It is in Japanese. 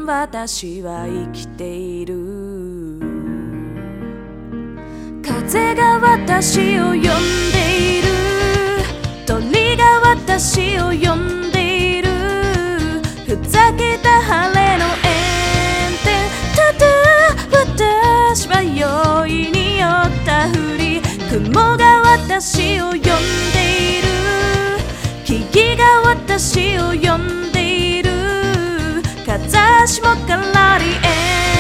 私は生きている。風が私を呼んでいる。鳥が私を呼んでいる。ふざけた晴れの炎天。ただ私は容易に酔ったふり。雲が私を呼んでいる。木々が私を呼んでいる。風下からり